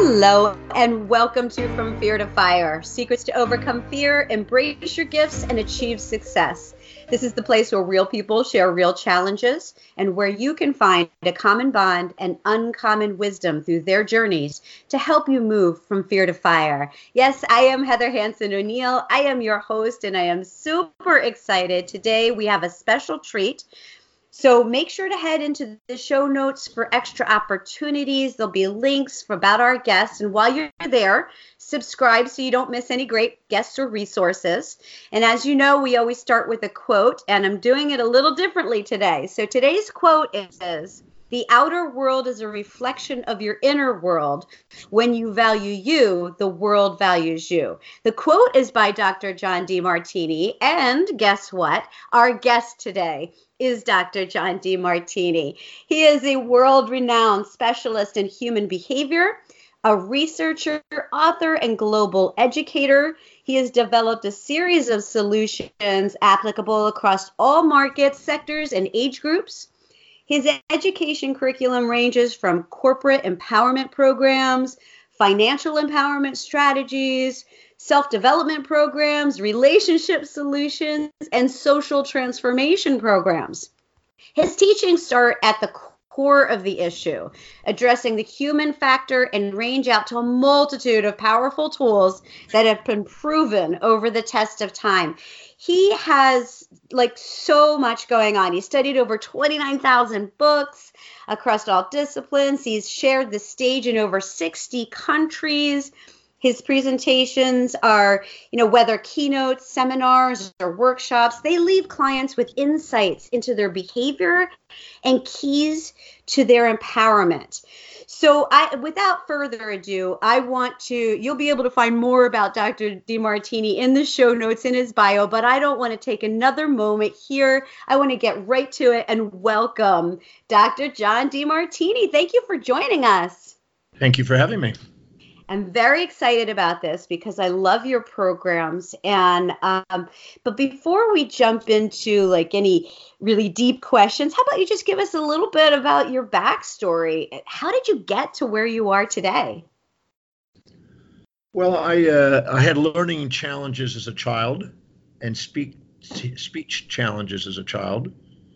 Hello and welcome to From Fear to Fire, secrets to overcome fear, embrace your gifts, and achieve success. This is the place where real people share real challenges and where you can find a common bond and uncommon wisdom through their journeys to help you move from fear to fire. Yes, I am Heather Hansen O'Neill. I am your host and I am super excited. Today we have a special treat. So make sure to head into the show notes for extra opportunities. There'll be links about our guests. And while you're there, subscribe so you don't miss any great guests or resources. And as you know, we always start with a quote, and I'm doing it a little differently today. So today's quote is, "The outer world is a reflection of your inner world. When you value you, the world values you." The quote is by Dr. John Demartini. And guess what? Our guest today is Dr. John Demartini. He is a world-renowned specialist in human behavior, a researcher, author, and global educator. He has developed a series of solutions applicable across all markets, sectors, and age groups. His education curriculum ranges from corporate empowerment programs, financial empowerment strategies, self-development programs, relationship solutions, and social transformation programs. His teachings start at the core of the issue, addressing the human factor, and range out to a multitude of powerful tools that have been proven over the test of time. He has so much going on. He studied over 29,000 books across all disciplines. He's shared the stage in over 60 countries. His presentations are, whether keynotes, seminars, or workshops, they leave clients with insights into their behavior and keys to their empowerment. So without further ado, you'll be able to find more about Dr. Demartini in the show notes in his bio, but I don't want to take another moment here. I want to get right to it and welcome Dr. John Demartini. Thank you for joining us. Thank you for having me. I'm very excited about this because I love your programs. And but before we jump into any really deep questions, how about you just give us a little bit about your backstory? How did you get to where you are today? Well, I had learning challenges as a child and speech challenges as a child.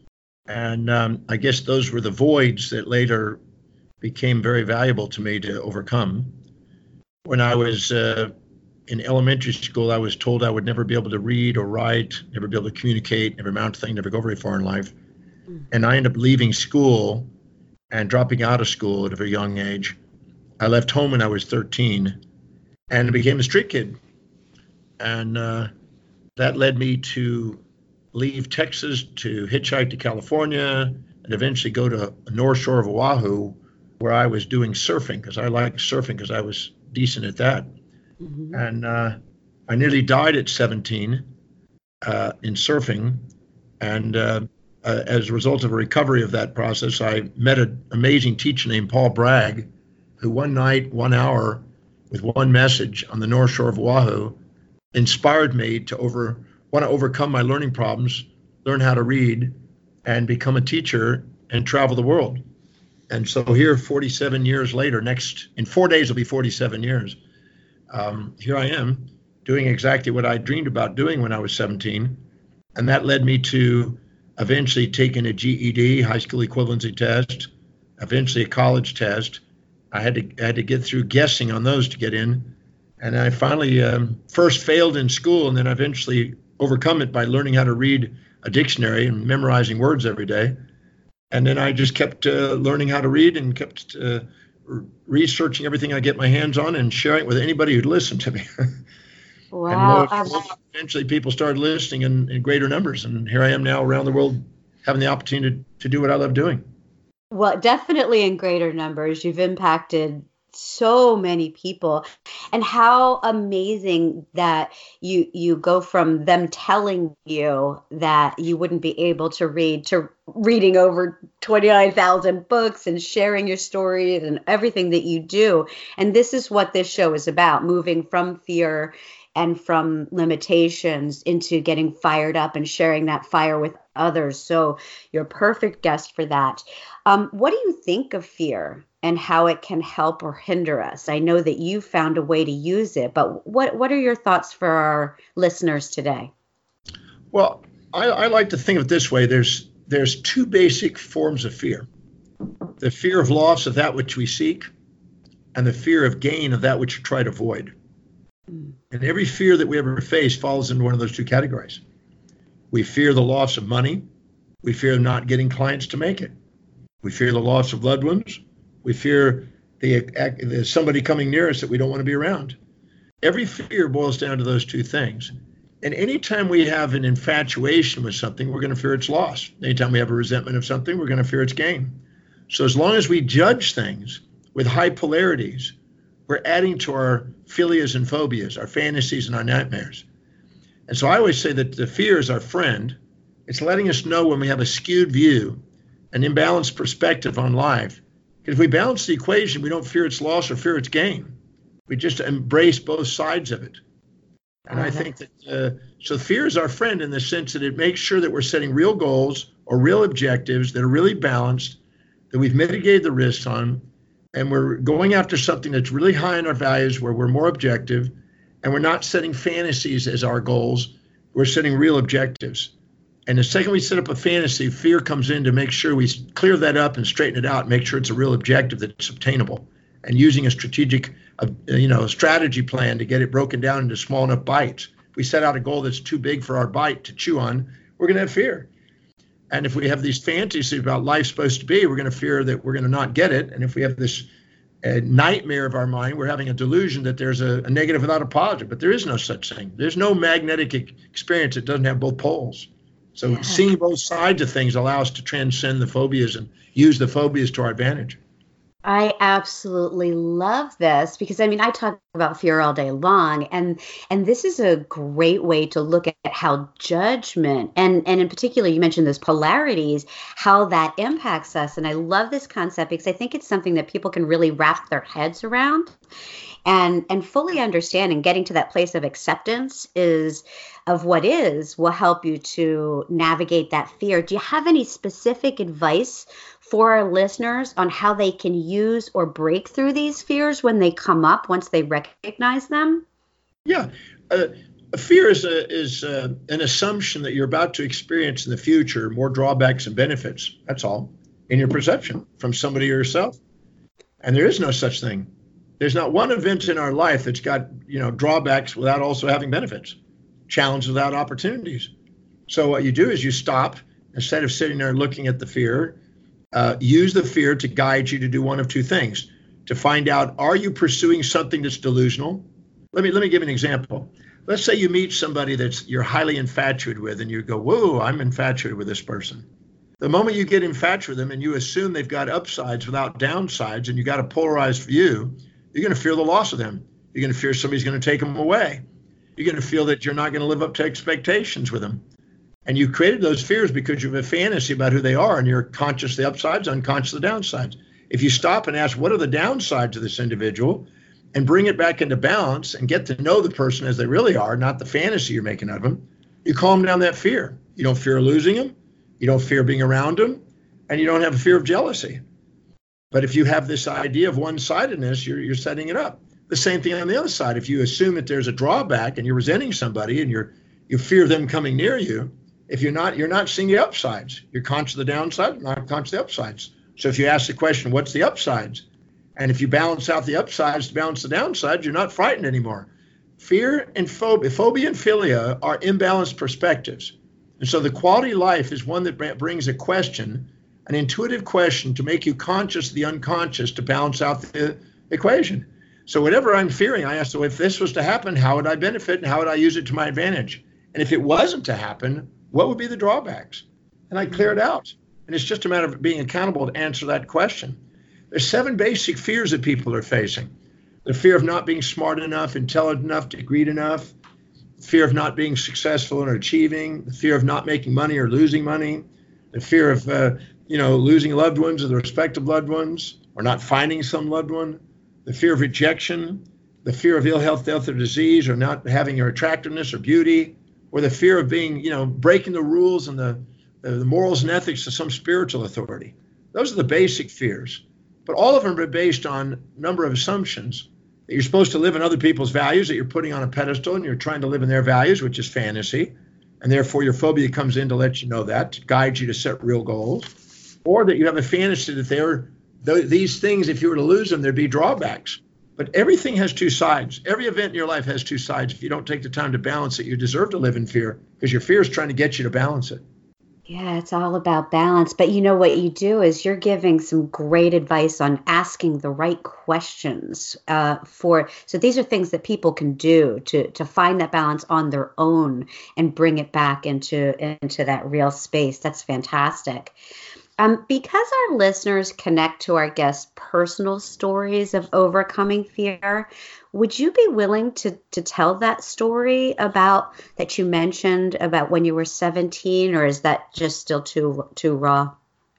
And I guess those were the voids that later became very valuable to me to overcome. When I was in elementary school, I was told I would never be able to read or write, never be able to communicate, never amount to anything, never go very far in life. And I ended up leaving school and dropping out of school at a very young age. I left home when I was 13 and became a street kid. And that led me to leave Texas to hitchhike to California and eventually go to the North Shore of Oahu, where I was doing surfing because I liked surfing because I was decent at that. Mm-hmm. And I nearly died at 17 in surfing. And as a result of a recovery of that process, I met an amazing teacher named Paul Bragg, who one night, 1 hour, with one message on the North Shore of Oahu, inspired me to want to overcome my learning problems, learn how to read, and become a teacher and travel the world. And so here, 47 years later, in 4 days will be 47 years. Here I am doing exactly what I dreamed about doing when I was 17. And that led me to eventually taking a GED, high school equivalency test, eventually a college test. I had to get through guessing on those to get in. And I finally first failed in school and then eventually overcome it by learning how to read a dictionary and memorizing words every day. And then I just kept learning how to read and kept researching everything I get my hands on and sharing it with anybody who'd listen to me. Wow. And eventually people started listening in greater numbers. And here I am now around the world having the opportunity to do what I love doing. Well, definitely in greater numbers. You've impacted so many people, and how amazing that you go from them telling you that you wouldn't be able to read to reading over 29,000 books and sharing your stories and everything that you do. And this is what this show is about, moving from fear and from limitations into getting fired up and sharing that fire with others. So you're a perfect guest for that. What do you think of fear? and how it can help or hinder us. I know that you found a way to use it, but what are your thoughts for our listeners today? Well, I like to think of it this way. There's two basic forms of fear. The fear of loss of that which we seek, and the fear of gain of that which we try to avoid. And every fear that we ever face falls into one of those two categories. We fear the loss of money. We fear not getting clients to make it. We fear the loss of loved ones. We fear the somebody coming near us that we don't want to be around. Every fear boils down to those two things. And anytime we have an infatuation with something, we're going to fear its loss. Anytime we have a resentment of something, we're going to fear its gain. So as long as we judge things with high polarities, we're adding to our philias and phobias, our fantasies and our nightmares. And so I always say that the fear is our friend. It's letting us know when we have a skewed view, an imbalanced perspective on life. Because if we balance the equation, we don't fear its loss or fear its gain. We just embrace both sides of it. And I think that, so fear is our friend in the sense that it makes sure that we're setting real goals or real objectives that are really balanced, that we've mitigated the risks on, and we're going after something that's really high in our values where we're more objective, and we're not setting fantasies as our goals. We're setting real objectives. And the second we set up a fantasy, fear comes in to make sure we clear that up and straighten it out and make sure it's a real objective that's obtainable, and using a strategic strategy plan to get it broken down into small enough bites. If we set out a goal that's too big for our bite to chew on, we're going to have fear. And if we have these fantasies about life's supposed to be, we're going to fear that we're going to not get it. And if we have this nightmare of our mind, we're having a delusion that there's a negative without a positive. But there is no such thing. There's no magnetic experience that doesn't have both poles. So seeing both sides of things allow us to transcend the phobias and use the phobias to our advantage. I absolutely love this because, I mean, I talk about fear all day long, and this is a great way to look at how judgment, and in particular, you mentioned those polarities, how that impacts us. And I love this concept because I think it's something that people can really wrap their heads around and fully understand, and getting to that place of acceptance of what is will help you to navigate that fear. Do you have any specific advice for our listeners on how they can use or break through these fears when they come up once they recognize them? Yeah. A fear is an assumption that you're about to experience in the future more drawbacks and benefits. That's all, in your perception from somebody or yourself. And there is no such thing. There's not one event in our life that's got, drawbacks without also having benefits, challenges without opportunities. So what you do is you stop, instead of sitting there looking at the fear, use the fear to guide you to do one of two things, to find out, are you pursuing something that's delusional? Let me give you an example. Let's say you meet somebody that you're highly infatuated with, and you go, whoa, I'm infatuated with this person. The moment you get infatuated with them and you assume they've got upsides without downsides, and you got a polarized view, you're going to fear the loss of them. You're going to fear somebody's going to take them away. You're going to feel that you're not going to live up to expectations with them. And you created those fears because you have a fantasy about who they are, and you're conscious of the upsides, unconscious of the downsides. If you stop and ask, what are the downsides of this individual, and bring it back into balance and get to know the person as they really are, not the fantasy you're making of them, you calm down that fear. You don't fear losing them. You don't fear being around them. And you don't have a fear of jealousy. But if you have this idea of one-sidedness, you're setting it up. The same thing on the other side. If you assume that there's a drawback and you're resenting somebody and you fear them coming near you, if you're not seeing the upsides. You're conscious of the downside, not conscious of the upsides. So if you ask the question, what's the upsides? And if you balance out the upsides to balance the downsides, you're not frightened anymore. Fear and phobia and philia are imbalanced perspectives. And so the quality of life is one that brings a question, an intuitive question to make you conscious of the unconscious to balance out the equation. So whatever I'm fearing, I ask, so if this was to happen, how would I benefit and how would I use it to my advantage? And if it wasn't to happen, what would be the drawbacks? And I clear it out. And it's just a matter of being accountable to answer that question. There's 7 basic fears that people are facing. The fear of not being smart enough, intelligent enough, degreed enough, the fear of not being successful or achieving, the fear of not making money or losing money, the fear of losing loved ones or the respect of loved ones, or not finding some loved one, the fear of rejection, the fear of ill health, death, or disease, or not having your attractiveness or beauty, or the fear of being, breaking the rules and the morals and ethics of some spiritual authority. Those are the basic fears. but all of them are based on a number of assumptions that you're supposed to live in other people's values, that you're putting on a pedestal and you're trying to live in their values, which is fantasy. And therefore your phobia comes in to let you know that, to guide you to set real goals. Or that you have a fantasy that these things, if you were to lose them, there'd be drawbacks. But everything has two sides. Every event in your life has two sides. If you don't take the time to balance it, you deserve to live in fear, because your fear is trying to get you to balance it. Yeah, it's all about balance. But you know what you do is you're giving some great advice on asking the right questions so these are things that people can do to find that balance on their own and bring it back into that real space. That's fantastic. Because our listeners connect to our guests' personal stories of overcoming fear, would you be willing to tell that story about that you mentioned about when you were 17, or is that just still too raw?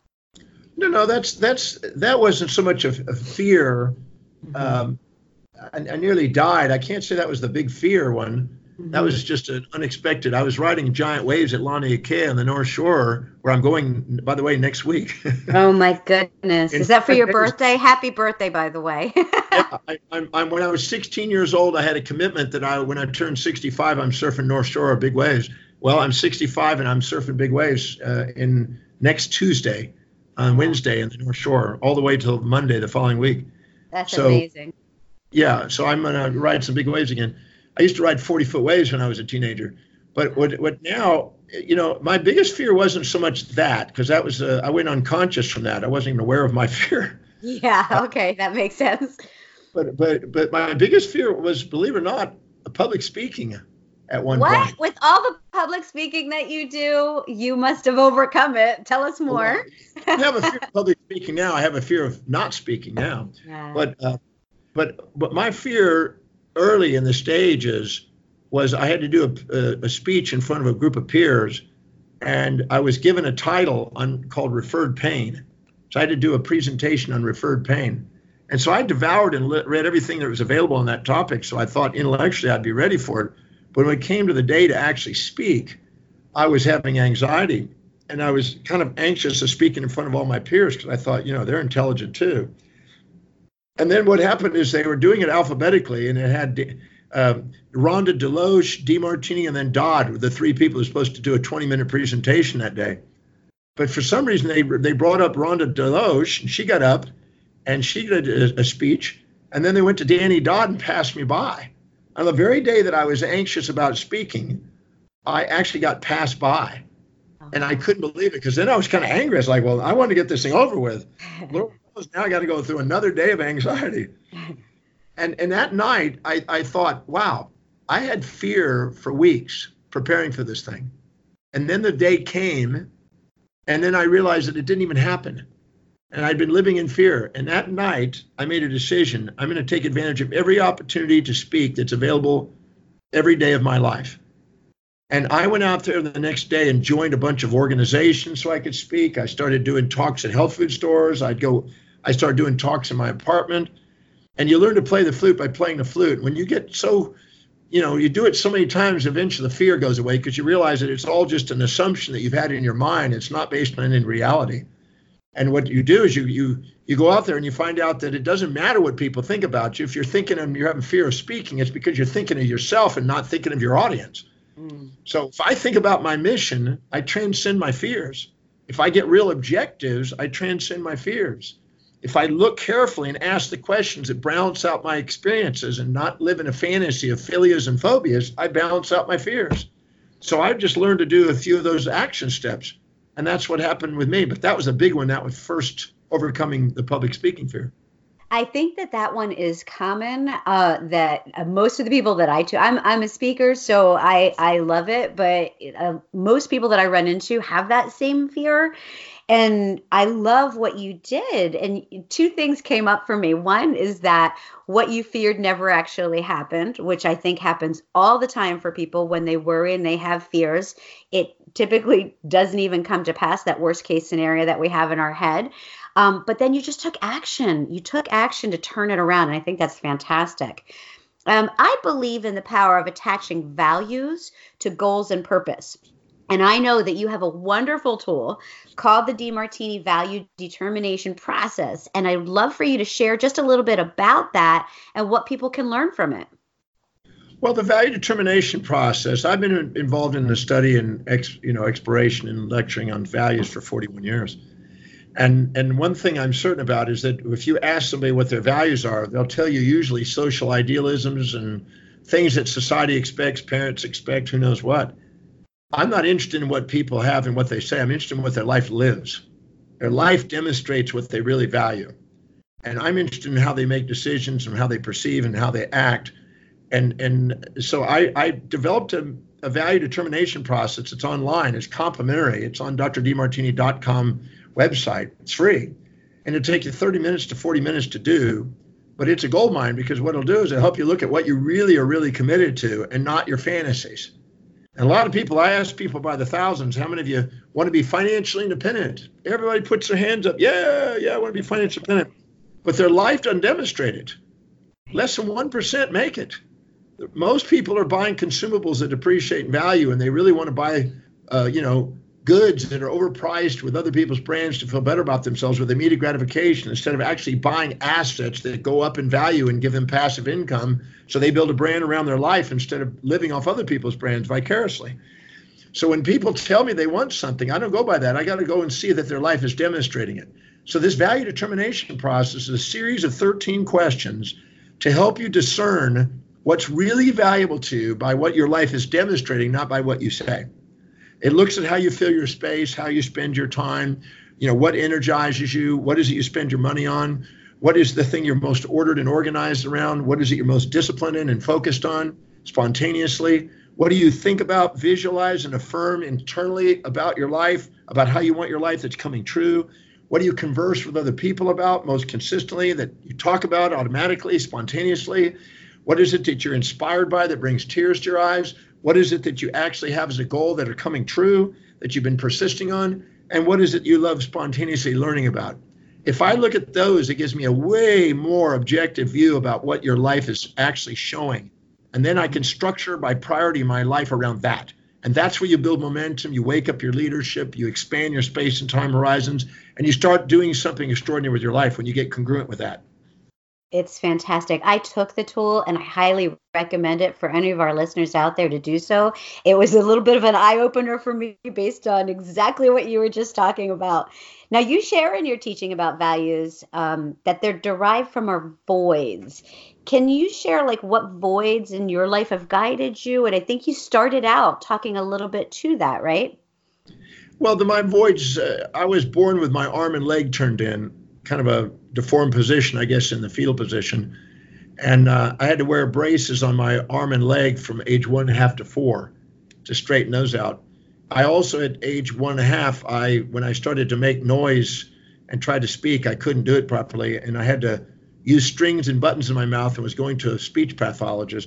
No, that wasn't so much of fear. I nearly died. I can't say that was the big fear one. That was just an unexpected. I was riding giant waves at Lani Kea on the North Shore, where I'm going, by the way, next week. Oh my goodness! Is that for your birthday? Happy birthday, by the way. Yeah, when I was 16 years old, I had a commitment that when I turned 65, I'm surfing North Shore big waves. Well, I'm 65 and I'm surfing big waves in next Tuesday, on Wednesday in the North Shore, all the way till Monday the following week. That's amazing. Yeah, so I'm gonna ride some big waves again. I used to ride 40-foot waves when I was a teenager, but what now, my biggest fear wasn't so much that, because that was I went unconscious from that. I wasn't even aware of my fear. Yeah, okay, that makes sense. But my biggest fear was, believe it or not, public speaking at one point. What? With all the public speaking that you do, you must have overcome it. Tell us more. Well, I have a fear of public speaking now. I have a fear of not speaking now. Yeah. But my fear early in the stages was I had to do a speech in front of a group of peers, and I was given a title called Referred Pain. So I had to do a presentation on referred pain. And so I devoured and read everything that was available on that topic. So I thought intellectually I'd be ready for it. But when it came to the day to actually speak, I was having anxiety. And I was kind of anxious of speaking in front of all my peers, because I thought, they're intelligent too. And then what happened is they were doing it alphabetically, and it had Rhonda Deloche, DeMartini, and then Dodd were the three people who were supposed to do a 20-minute presentation that day. But for some reason, they brought up Rhonda Deloche, and she got up, and she did a speech, and then they went to Danny Dodd and passed me by. On the very day that I was anxious about speaking, I actually got passed by. And I couldn't believe it, because then I was kind of angry. I was like, well, I want to get this thing over with. Lord knows, now I got to go through another day of anxiety. And that night, I thought, wow, I had fear for weeks preparing for this thing. And then the day came, and then I realized that it didn't even happen. And I'd been living in fear. And that night, I made a decision. I'm going to take advantage of every opportunity to speak that's available every day of my life. And I went out there the next day and joined a bunch of organizations so I could speak. I started doing talks at health food stores. I started doing talks in my apartment. And you learn to play the flute by playing the flute. When you get so, you do it so many times, eventually the fear goes away, because you realize that it's all just an assumption that you've had in your mind. It's not based on any reality. And what you do is you go out there and you find out that it doesn't matter what people think about you. If you're thinking and you're having fear of speaking, it's because you're thinking of yourself and not thinking of your audience. So if I think about my mission, I transcend my fears. If I get real objectives, I transcend my fears. If I look carefully and ask the questions that balance out my experiences and not live in a fantasy of philias and phobias, I balance out my fears. So I've just learned to do a few of those action steps. And that's what happened with me. But that was a big one. That was first overcoming the public speaking fear. I think that one is common, that most of the people that I'm a speaker, so I love it. But most people that I run into have that same fear. And I love what you did. And two things came up for me. One is that what you feared never actually happened, which I think happens all the time for people when they worry and they have fears. It typically doesn't even come to pass, that worst case scenario that we have in our head. But then you just took action. You took action to turn it around. And I think that's fantastic. I believe in the power of attaching values to goals and purpose. And I know that you have a wonderful tool called the DeMartini Value Determination Process. And I'd love for you to share just a little bit about that and what people can learn from it. Well, the value determination process, I've been involved in the study and exploration and lecturing on values for 41 years. And one thing I'm certain about is that if you ask somebody what their values are, they'll tell you usually social idealisms and things that society expects, parents expect, who knows what. I'm not interested in what people have and what they say. I'm interested in what their life lives. Their life demonstrates what they really value. And I'm interested in how they make decisions and how they perceive and how they act. And so I developed a value determination process. It's online. It's complimentary. It's on drdemartini.com website. It's free. And it'll take you 30 minutes to 40 minutes to do. But it's a gold mine, because what it'll do is it'll help you look at what you really are really committed to and not your fantasies. And a lot of people, I ask people by the thousands, how many of you want to be financially independent? Everybody puts their hands up. Yeah, I want to be financially independent. But their life doesn't demonstrate it. Less than 1% make it. Most people are buying consumables that depreciate in value, and they really want to buy, goods that are overpriced with other people's brands to feel better about themselves with immediate gratification, instead of actually buying assets that go up in value and give them passive income, so they build a brand around their life instead of living off other people's brands vicariously. So when people tell me they want something, I don't go by that. I got to go and see that their life is demonstrating it. So this value determination process is a series of 13 questions to help you discern what's really valuable to you by what your life is demonstrating, not by what you say. It looks at how you fill your space, how you spend your time, what energizes you, what is it you spend your money on, what is the thing you're most ordered and organized around, what is it you're most disciplined in and focused on spontaneously, what do you think about, visualize, and affirm internally about your life, about how you want your life that's coming true, what do you converse with other people about most consistently, that you talk about automatically, spontaneously, what is it that you're inspired by that brings tears to your eyes? What is it that you actually have as a goal that are coming true, that you've been persisting on? And what is it you love spontaneously learning about? If I look at those, it gives me a way more objective view about what your life is actually showing. And then I can structure by priority my life around that. And that's where you build momentum, you wake up your leadership, you expand your space and time horizons, and you start doing something extraordinary with your life when you get congruent with that. It's fantastic. I took the tool and I highly recommend it for any of our listeners out there to do so. It was a little bit of an eye-opener for me based on exactly what you were just talking about. Now, you share in your teaching about values that they're derived from our voids. Can you share what voids in your life have guided you? And I think you started out talking a little bit to that, right? Well, my voids, I was born with my arm and leg turned in, kind of a deformed position, I guess, in the fetal position. And I had to wear braces on my arm and leg from age 1.5 to 4 to straighten those out. I also, at age 1.5, when I started to make noise and tried to speak, I couldn't do it properly. And I had to use strings and buttons in my mouth and was going to a speech pathologist.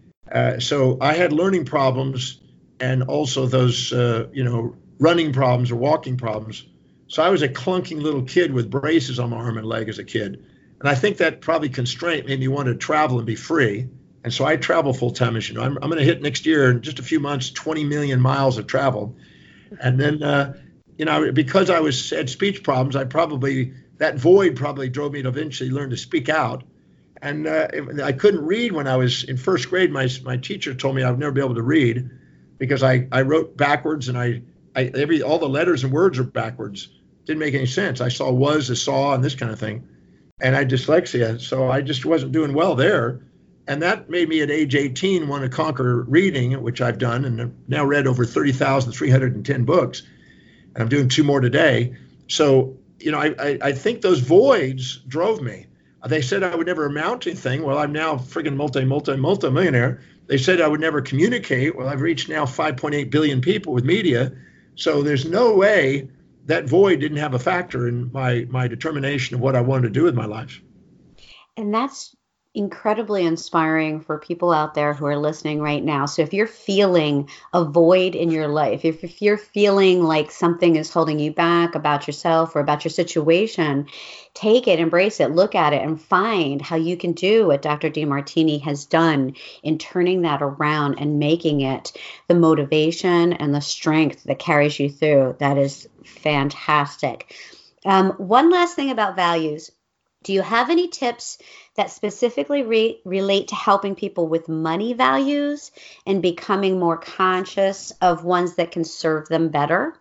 So I had learning problems and also those, running problems or walking problems. So I was a clunking little kid with braces on my arm and leg as a kid. And I think that probably constraint made me want to travel and be free. And so I travel full time, as you know. I'm going to hit next year in just a few months, 20 million miles of travel. And then, because I had speech problems, that void probably drove me to eventually learn to speak out. And I couldn't read when I was in first grade. My teacher told me I would never be able to read because I wrote backwards, and all the letters and words are backwards. Didn't make any sense. I saw was, a saw, and this kind of thing. And I had dyslexia, so I just wasn't doing well there. And that made me at age 18 want to conquer reading, which I've done, and I've now read over 30,310 books. And I'm doing 2 more today. So, I think those voids drove me. They said I would never amount to anything. Well, I'm now friggin' multi-millionaire. They said I would never communicate. Well, I've reached now 5.8 billion people with media. So there's no way that void didn't have a factor in my determination of what I wanted to do with my life. And that's incredibly inspiring for people out there who are listening right now. So if you're feeling a void in your life, if you're feeling like something is holding you back about yourself or about your situation, take it, embrace it, look at it, and find how you can do what Dr. Demartini has done in turning that around and making it the motivation and the strength that carries you through. That is fantastic. One last thing about values. Do you have any tips that specifically relate to helping people with money values and becoming more conscious of ones that can serve them better?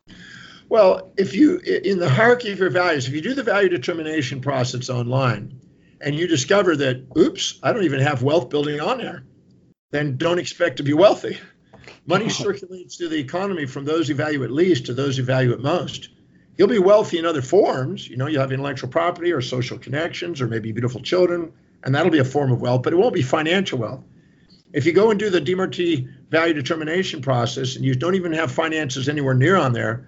Well, if you, in the hierarchy of your values, if you do the value determination process online and you discover that, oops, I don't even have wealth building on there, then don't expect to be wealthy. Money circulates through the economy from those who value it least to those who value it most. You'll be wealthy in other forms. You know, you'll have intellectual property or social connections or maybe beautiful children, and that'll be a form of wealth, but it won't be financial wealth. If you go and do the Demartini value determination process and you don't even have finances anywhere near on there,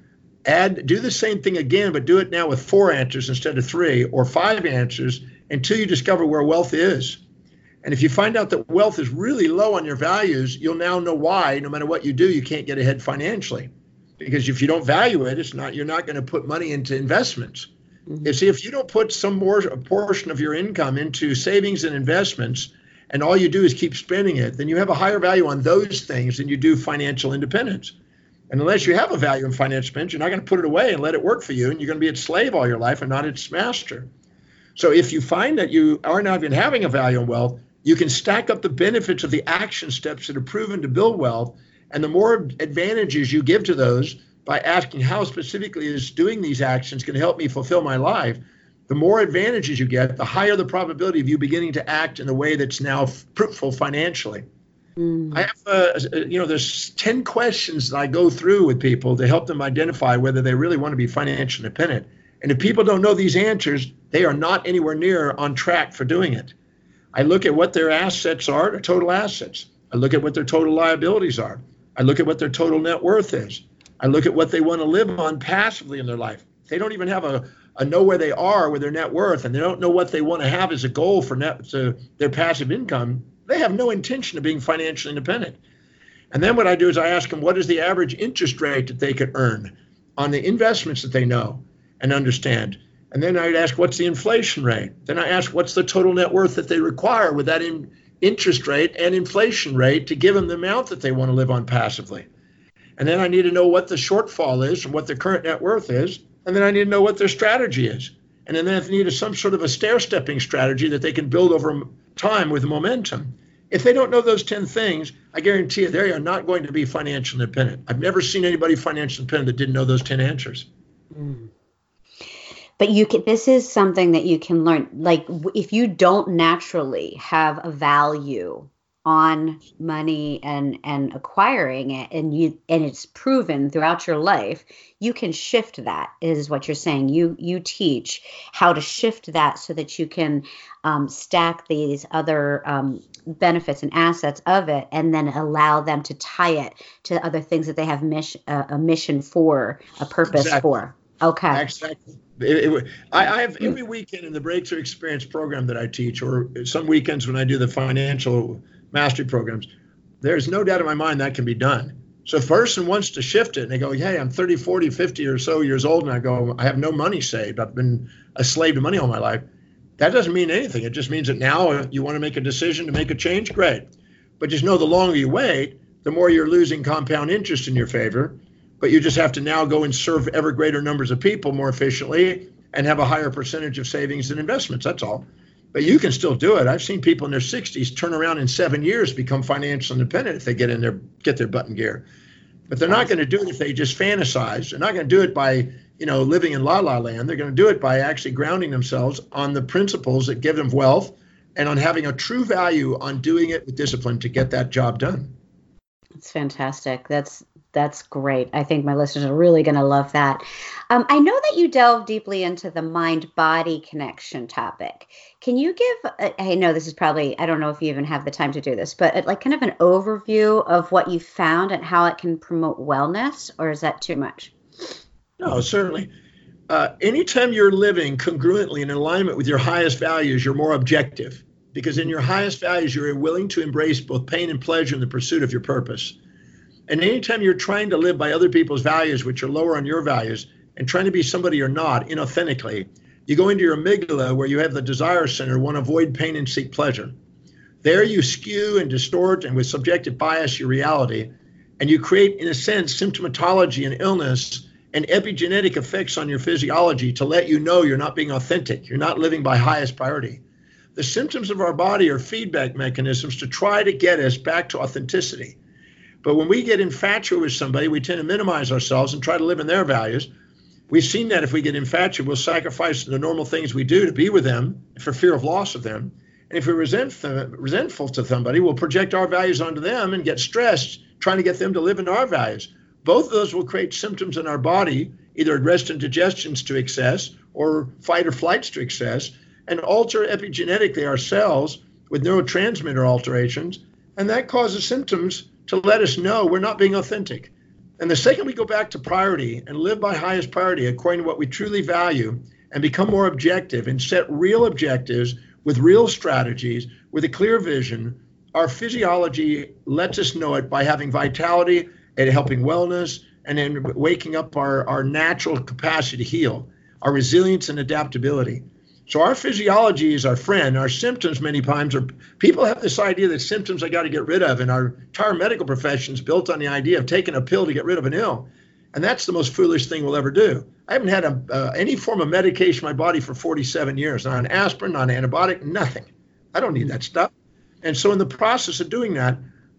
do the same thing again, but do it now with 4 answers instead of 3 or 5 answers until you discover where wealth is. And if you find out that wealth is really low on your values, you'll now know why, no matter what you do, you can't get ahead financially. Because if you don't value it, you're not going to put money into investments. Mm-hmm. You see, if you don't put a portion of your income into savings and investments, and all you do is keep spending it, then you have a higher value on those things than you do financial independence. And unless you have a value in financial independence, you're not going to put it away and let it work for you, and you're going to be its slave all your life and not its master. So if you find that you are not even having a value in wealth, you can stack up the benefits of the action steps that are proven to build wealth. And the more advantages you give to those by asking how specifically is doing these actions going to help me fulfill my life, the more advantages you get, the higher the probability of you beginning to act in a way that's now fruitful financially. Mm. I have, there's 10 questions that I go through with people to help them identify whether they really want to be financially independent. And if people don't know these answers, they are not anywhere near on track for doing it. I look at what their assets are, their total assets. I look at what their total liabilities are. I look at what their total net worth is. I look at what they want to live on passively in their life. They don't even have a know where they are with their net worth, and they don't know what they want to have as a goal for their passive income. They have no intention of being financially independent. And then what I do is I ask them, what is the average interest rate that they could earn on the investments that they know and understand? And then I'd ask, what's the inflation rate? Then I ask, what's the total net worth that they require with that interest rate and inflation rate to give them the amount that they want to live on passively. And then I need to know what the shortfall is and what their current net worth is. And then I need to know what their strategy is. And then I need some sort of a stair-stepping strategy that they can build over time with momentum. If they don't know those 10 things, I guarantee you they are not going to be financially independent. I've never seen anybody financially independent that didn't know those 10 answers. Mm. But this is something that you can learn. Like if you don't naturally have a value on money and acquiring it, and it's proven throughout your life, you can shift that, is what you're saying. You teach how to shift that so that you can stack these other benefits and assets of it, and then allow them to tie it to other things that they have a mission for, a purpose exactly. for. Okay. Exactly. I have every weekend in the Breakthrough Experience program that I teach, or some weekends when I do the financial mastery programs, there's no doubt in my mind that can be done. So if a person wants to shift it and they go, hey, I'm 30, 40, 50 or so years old, and I go, I have no money saved. I've been a slave to money all my life. That doesn't mean anything. It just means that now you want to make a decision to make a change, great. But just know the longer you wait, the more you're losing compound interest in your favor. But you just have to now go and serve ever greater numbers of people more efficiently and have a higher percentage of savings and investments. That's all. But you can still do it. I've seen people in their 60s turn around in 7 years, become financially independent if they get their butt in gear. But they're not going to do it if they just fantasize. They're not going to do it by, living in la-la land. They're going to do it by actually grounding themselves on the principles that give them wealth and on having a true value on doing it with discipline to get that job done. It's fantastic. That's great. I think my listeners are really going to love that. I know that you delve deeply into the mind-body connection topic. Can you give, I know this is probably, I don't know if you even have the time to do this, but like kind of an overview of what you found and how it can promote wellness, or is that too much? No, certainly. Anytime you're living congruently in alignment with your highest values, you're more objective. because in your highest values, you're willing to embrace both pain and pleasure in the pursuit of your purpose. And anytime you're trying to live by other people's values, which are lower on your values, and trying to be somebody you're not inauthentically, you go into your amygdala where you have the desire center, want to avoid pain and seek pleasure. There you skew and distort and with subjective bias your reality, and you create, in a sense, symptomatology and illness and epigenetic effects on your physiology to let you know you're not being authentic, you're not living by highest priority. The symptoms of our body are feedback mechanisms to try to get us back to authenticity. But when we get infatuated with somebody, we tend to minimize ourselves and try to live in their values. We've seen that if we get infatuated, we'll sacrifice the normal things we do to be with them for fear of loss of them. And if we're resentful to somebody, we'll project our values onto them and get stressed trying to get them to live in our values. Both of those will create symptoms in our body, either rest and digestions to excess or fight or flights to excess, and alter epigenetically our cells with neurotransmitter alterations. And that causes symptoms to let us know we're not being authentic. And the second we go back to priority and live by highest priority according to what we truly value and become more objective and set real objectives with real strategies, with a clear vision, our physiology lets us know it by having vitality and helping wellness and then waking up our natural capacity to heal, our resilience and adaptability. So our physiology is our friend. Our symptoms many times are, people have this idea that symptoms I got to get rid of, and our entire medical profession is built on the idea of taking a pill to get rid of an ill. And that's the most foolish thing we'll ever do. I haven't had any form of medication in my body for 47 years, not an aspirin, not an antibiotic, nothing. I don't need that stuff. And so in the process of doing that,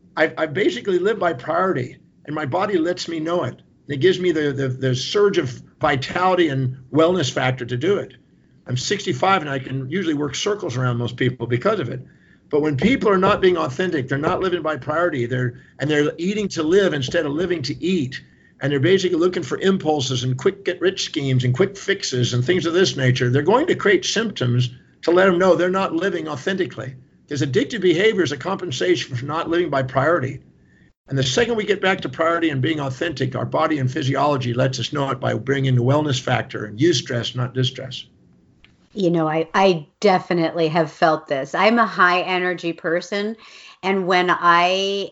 I basically live by priority, and my body lets me know it. It gives me the surge of vitality and wellness factor to do it. I'm 65 and I can usually work circles around most people because of it. But when people are not being authentic, they're not living by priority, they're eating to live instead of living to eat. And they're basically looking for impulses and quick get rich schemes and quick fixes and things of this nature. They're going to create symptoms to let them know they're not living authentically. Because addictive behavior is a compensation for not living by priority. And the second we get back to priority and being authentic, our body and physiology lets us know it by bringing the wellness factor and eustress, not distress. You know, I definitely have felt this. I'm a high energy person. And when I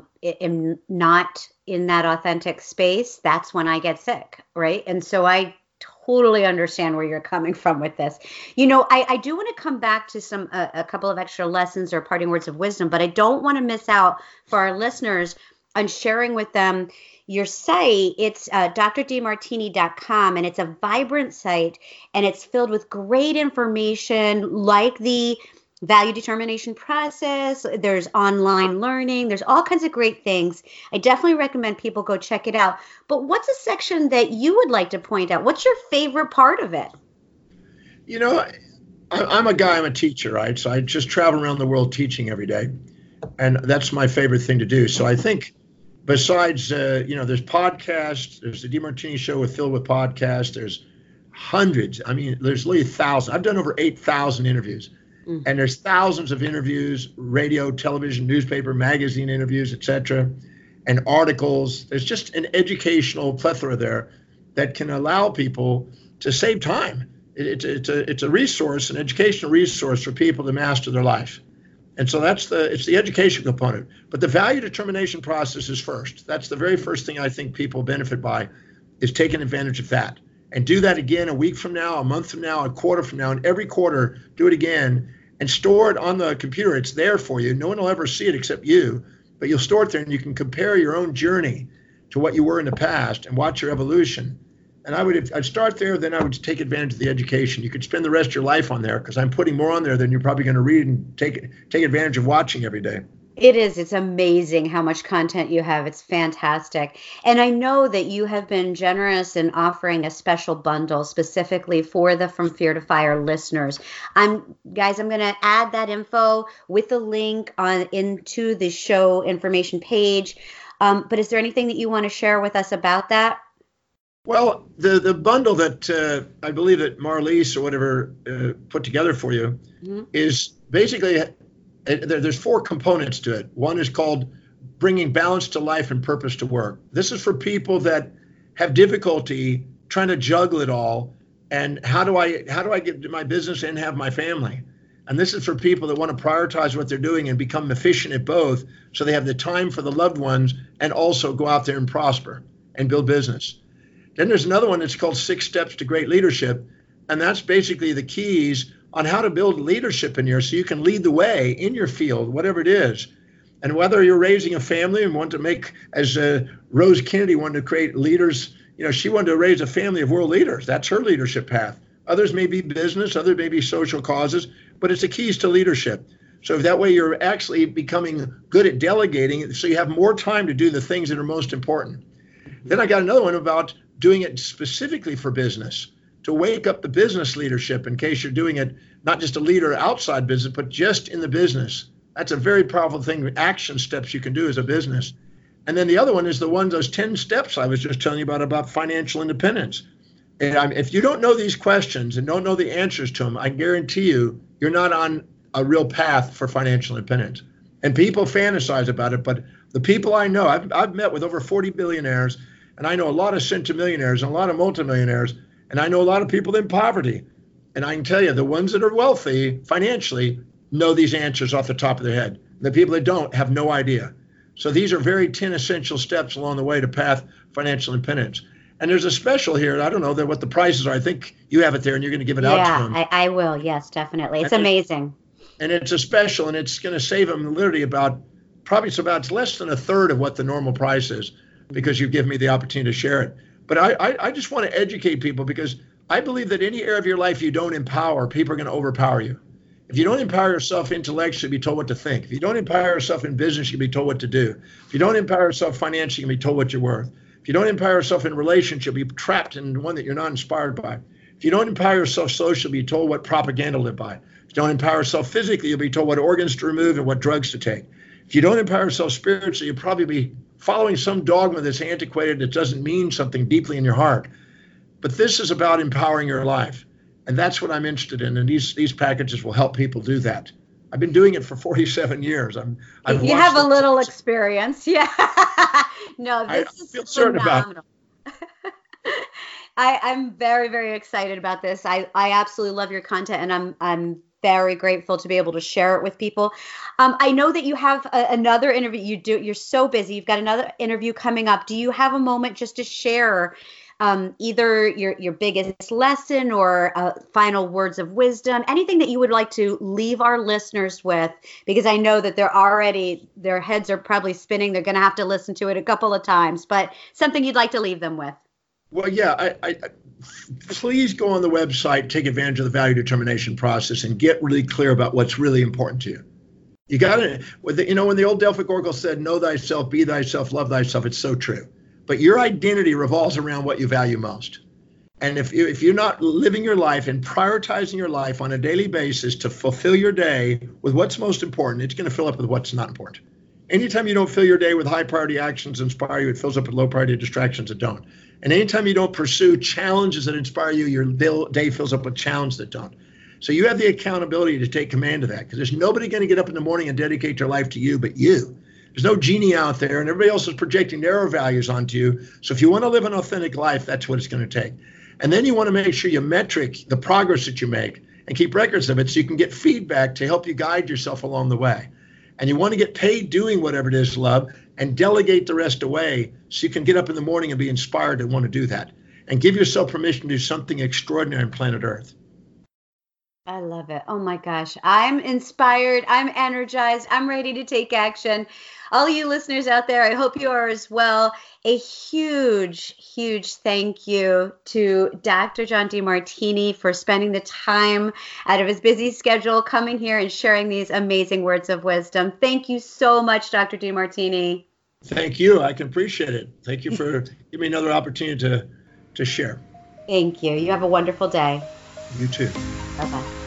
am not in that authentic space, that's when I get sick, right? And so I totally understand where you're coming from with this. You know, I do want to come back to a couple of extra lessons or parting words of wisdom, but I don't want to miss out for our listeners on sharing with them your site. It's drdemartini.com, and it's a vibrant site, and it's filled with great information like the value determination process. There's online learning. There's all kinds of great things. I definitely recommend people go check it out. But what's a section that you would like to point out? What's your favorite part of it? You know, I'm a teacher, right? So I just travel around the world teaching every day. And that's my favorite thing to do. So I think besides, there's podcasts, there's the DeMartini Show filled with podcasts. There's hundreds. I mean, there's literally thousands. I've done over 8,000 interviews. Mm-hmm. And there's thousands of interviews, radio, television, newspaper, magazine interviews, etc., and articles. There's just an educational plethora there that can allow people to save time. It's a resource, an educational resource for people to master their life. And so it's the education component. But the value determination process is first. That's the very first thing I think people benefit by, is taking advantage of that. And do that again a week from now, a month from now, a quarter from now, and every quarter do it again and store it on the computer. It's there for you. No one will ever see it except you, but you'll store it there and you can compare your own journey to what you were in the past and watch your evolution. And I'd start there, then I would take advantage of the education. You could spend the rest of your life on there because I'm putting more on there than you're probably going to read and take advantage of watching every day. It is. It's amazing how much content you have. It's fantastic. And I know that you have been generous in offering a special bundle specifically for the From Fear to Fire listeners. I'm going to add that info with the link into the show information page. But is there anything that you want to share with us about that? Well, the bundle that I believe that Marlies or whatever put together for you mm-hmm. is basically, there's 4 components to it. One is called bringing balance to life and purpose to work. This is for people that have difficulty trying to juggle it all. And how do I get my business and have my family? And this is for people that want to prioritize what they're doing and become efficient at both, so they have the time for the loved ones and also go out there and prosper and build business. Then there's another one that's called 6 Steps to Great Leadership. And that's basically the keys on how to build leadership in here so you can lead the way in your field, whatever it is. And whether you're raising a family and want to make, as Rose Kennedy wanted to create leaders, she wanted to raise a family of world leaders. That's her leadership path. Others may be business, others may be social causes, but it's the keys to leadership. So that way you're actually becoming good at delegating, so you have more time to do the things that are most important. Then I got another one about doing it specifically for business, to wake up the business leadership in case you're doing it, not just a leader outside business, but just in the business. That's a very powerful thing, action steps you can do as a business. And then the other one is those 10 steps I was just telling you about financial independence. And if you don't know these questions and don't know the answers to them, I guarantee you, you're not on a real path for financial independence. And people fantasize about it, but the people I know, I've met with over 40 billionaires, and I know a lot of centimillionaires and a lot of multimillionaires, and I know a lot of people in poverty. And I can tell you, the ones that are wealthy financially know these answers off the top of their head. The people that don't have no idea. So these are very 10 essential steps along the way to path financial independence. And there's a special here. I don't know what the prices are. I think you have it there and you're going to give it out to them. Yeah, I will. Yes, definitely. It's amazing. And it's a special, and it's going to save them literally it's less than a third of what the normal price is, because you've given me the opportunity to share it. But I just want to educate people, because I believe that any area of your life you don't empower, people are going to overpower you. If you don't empower yourself intellectually, you'll be told what to think. If you don't empower yourself in business, you'll be told what to do. If you don't empower yourself financially, you'll be told what you're worth. If you don't empower yourself in relationship, you'll be trapped in one that you're not inspired by. If you don't empower yourself socially, you'll be told what propaganda to live by. If you don't empower yourself physically, you'll be told what organs to remove and what drugs to take. If you don't empower yourself spiritually, you'll probably be following some dogma that's antiquated, that doesn't mean something deeply in your heart. But this is about empowering your life. And that's what I'm interested in. And these packages will help people do that. I've been doing it for 47 years. You have a little experience. Yeah. No, this is phenomenal. I'm very, very excited about this. I absolutely love your content, and I'm very grateful to be able to share it with people. I know that you have another interview. You're so busy. You've got another interview coming up. Do you have a moment just to share either your biggest lesson or final words of wisdom, anything that you would like to leave our listeners with? Because I know that their heads are probably spinning. They're going to have to listen to it a couple of times, but something you'd like to leave them with. Well, yeah, please go on the website, take advantage of the value determination process, and get really clear about what's really important to you. You got to, when the old Delphic Oracle said, know thyself, be thyself, love thyself, it's so true. But your identity revolves around what you value most. And if you're not living your life and prioritizing your life on a daily basis to fulfill your day with what's most important, it's going to fill up with what's not important. Anytime you don't fill your day with high priority actions that inspire you, it fills up with low priority distractions that don't. And anytime you don't pursue challenges that inspire you, your day fills up with challenges that don't. So you have the accountability to take command of that, because there's nobody going to get up in the morning and dedicate their life to you but you. There's no genie out there, and everybody else is projecting their values onto you. So if you want to live an authentic life, that's what it's going to take. And then you want to make sure you metric the progress that you make and keep records of it so you can get feedback to help you guide yourself along the way. And you want to get paid doing whatever it is, love, and delegate the rest away so you can get up in the morning and be inspired and want to do that. And give yourself permission to do something extraordinary on planet Earth. I love it. Oh my gosh. I'm inspired. I'm energized. I'm ready to take action. All you listeners out there, I hope you are as well. A huge, huge thank you to Dr. John Demartini for spending the time out of his busy schedule coming here and sharing these amazing words of wisdom. Thank you so much, Dr. Demartini. Thank you. I can appreciate it. Thank you for giving me another opportunity to share. Thank you. You have a wonderful day. You too. Bye-bye.